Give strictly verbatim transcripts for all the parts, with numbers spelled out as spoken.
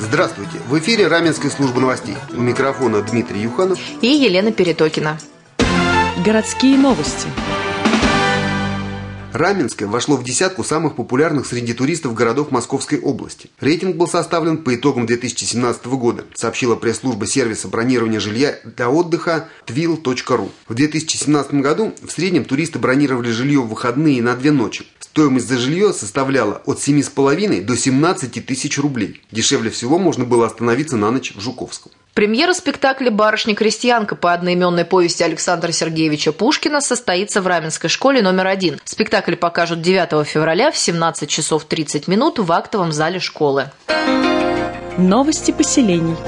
Здравствуйте! В эфире Раменская служба новостей. У микрофона Дмитрий Юханов и Елена Перетокина. Городские новости. Раменское вошло в десятку самых популярных среди туристов городов Московской области. Рейтинг был составлен по итогам две тысячи семнадцатого года, сообщила пресс-служба сервиса бронирования жилья для отдыха твил точка ру. В две тысячи семнадцатом году в среднем туристы бронировали жилье в выходные на две ночи. Стоимость за жилье составляла от семи с половиной до семнадцати тысяч рублей. Дешевле всего можно было остановиться на ночь в Жуковском. Премьера спектакля «Барышня-крестьянка» по одноименной повести Александра Сергеевича Пушкина состоится в Раменской школе номер один. Спектакль покажут девятого февраля в семнадцать часов тридцать минут в актовом зале школы. Новости поселений.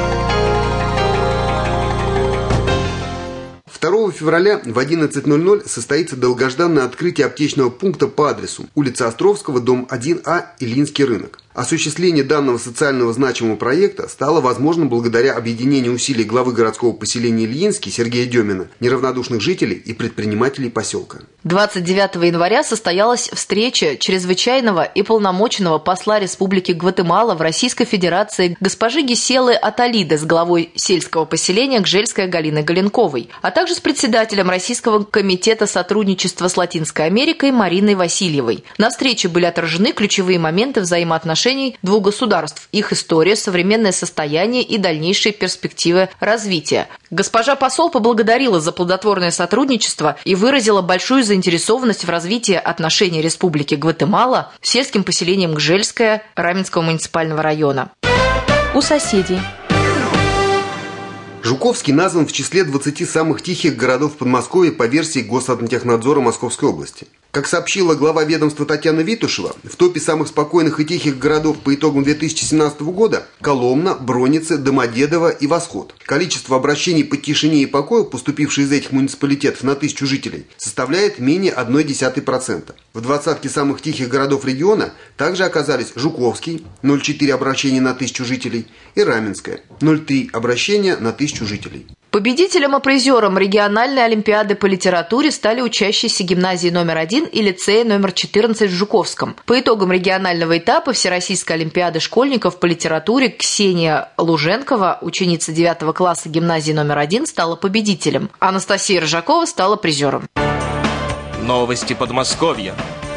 второго февраля в одиннадцать ноль ноль состоится долгожданное открытие аптечного пункта по адресу улица Островского, дом один А, Ильинский рынок. Осуществление данного социального значимого проекта стало возможным благодаря объединению усилий главы городского поселения Ильинский Сергея Демина, неравнодушных жителей и предпринимателей поселка. двадцать девятого января состоялась встреча чрезвычайного и полномоченного посла Республики Гватемала в Российской Федерации госпожи Гиселы Аталиды с главой сельского поселения Гжельской Галиной Галенковой, а также с председателем Российского комитета сотрудничества с Латинской Америкой Мариной Васильевой. На встрече были отражены ключевые моменты взаимоотношений двух государств, их история, современное состояние и дальнейшие перспективы развития. Госпожа посол поблагодарила за плодотворное сотрудничество и выразила большую заинтересованность в развитии отношений Республики Гватемала с сельским поселением Гжельское Раменского муниципального района. У соседей. Жуковский назван в числе двадцати самых тихих городов Подмосковья по версии Госатмтехнадзора Московской области. Как сообщила глава ведомства Татьяна Витушева, в топе самых спокойных и тихих городов по итогам две тысячи семнадцатого года Коломна, Броницы, Домодедово и Восход. Количество обращений по тишине и покою, поступившие из этих муниципалитетов на тысячу жителей, составляет менее ноль целых одна десятая процента. В двадцатке самых тихих городов региона также оказались Жуковский – ноль целых четыре десятых обращения на тысячу жителей и Раменское – ноль целых три десятых обращения на тысячу жителей. Победителем и призером региональной олимпиады по литературе стали учащиеся гимназии номер один и лицея номер четырнадцать в Жуковском. По итогам регионального этапа Всероссийской олимпиады школьников по литературе Ксения Луженкова, ученица девятого класса гимназии номер один, стала победителем. Анастасия Рыжакова стала призером. Новости Подмосковья.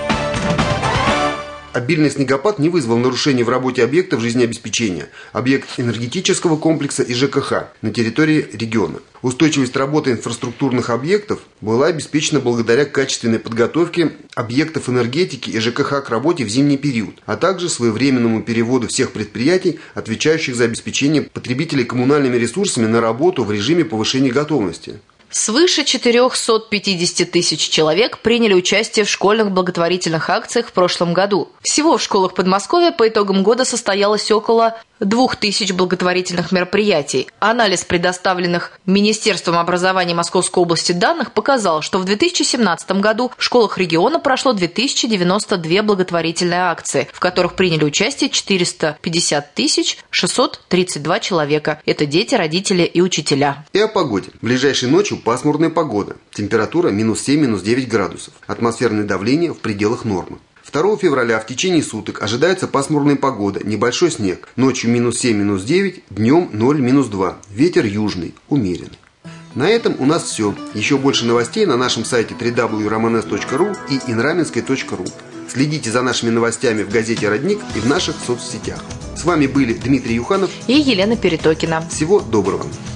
Обильный снегопад не вызвал нарушений в работе объектов жизнеобеспечения, объект энергетического комплекса и ЖКХ на территории региона. Устойчивость работы инфраструктурных объектов была обеспечена благодаря качественной подготовке объектов энергетики и ЖКХ к работе в зимний период, а также своевременному переводу всех предприятий, отвечающих за обеспечение потребителей коммунальными ресурсами, на работу в режиме повышения готовности. Свыше четырехсот пятидесяти тысяч человек приняли участие в школьных благотворительных акциях в прошлом году. Всего в школах Подмосковья по итогам года состоялось около двух тысяч благотворительных мероприятий. Анализ предоставленных Министерством образования Московской области данных показал, что в две тысячи семнадцатом году в школах региона прошло две тысячи девяносто две благотворительные акции, в которых приняли участие четыреста пятьдесят тысяч шестьсот тридцать два человека. Это дети, родители и учителя. И о погоде. Ближайшей ночью пасмурная погода. Температура минус семь - минус девять градусов. Атмосферное давление в пределах нормы. второго февраля в течение суток ожидается пасмурная погода, небольшой снег. Ночью минус семь - минус девять, днем ноль - минус два. Ветер южный, умеренный. На этом у нас все. Еще больше новостей на нашем сайте дабл ю дабл ю дабл ю точка романес точка ру и инраменской точка ру. Следите за нашими новостями в газете «Родник» и в наших соцсетях. С вами были Дмитрий Юханов и Елена Перетокина. Всего доброго.